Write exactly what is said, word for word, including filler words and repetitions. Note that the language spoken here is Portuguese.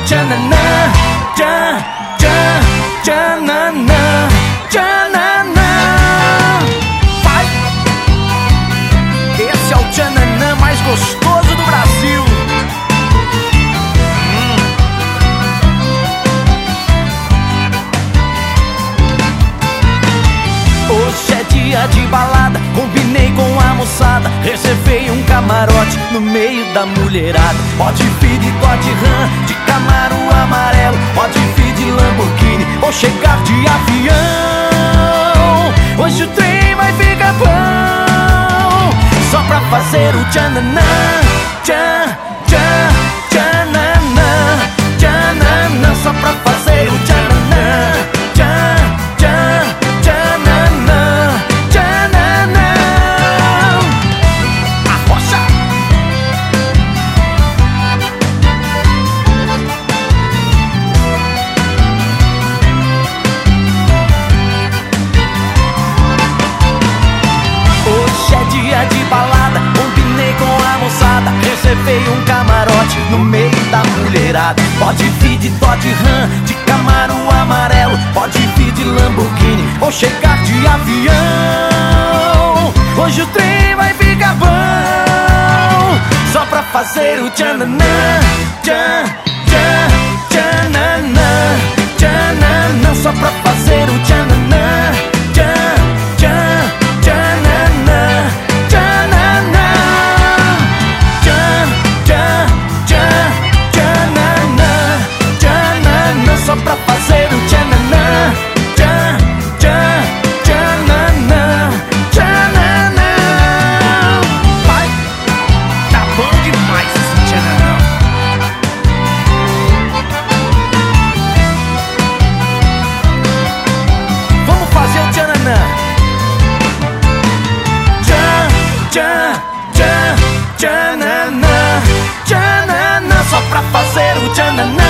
tchananã, tchan, tchan, tchananã, tchananã. Vai! Esse é o tchananã mais gostoso do Brasil. hum. Hoje é dia de balada, combinei com a moçada, reservei um camarote no meio da mulherada. Pode vir de Dodge Ram, de Camaro amarelo, pode vir de Lamborghini ou chegar de avião. Hoje o trem vai ficar bom, só pra fazer o tchananã, tchan, tchan, tchananã, tchananã. Só pra fazer o tchananã, tchan, tchan, tchananã, tchananã. Arrocha! Hoje é dia de balada, combinei com a moçada, reservei um camarote no meio da mulherada. Pode vir de Dodge Ram, de Camaro amarelo, pode vir de Lamborghini ou chegar de avião. Hoje o trem vai ficar bom, só pra fazer o tchananã, tchan, tchan, tchananã, tchananã. Só pra fazer o tchananã, tchan, tchan, tchananã, tchananã. Tchan, tchan, tchan, tchananã, tchananã. Só pra fazer o tchananã, tchan, tchan, tchananã, tchananã. Vai! Tá bom demais esse tchananã. Vamos fazer o tchananã. Tchan, tchan, tchan, tchananã, tchananã. Só pra fazer o tchananã.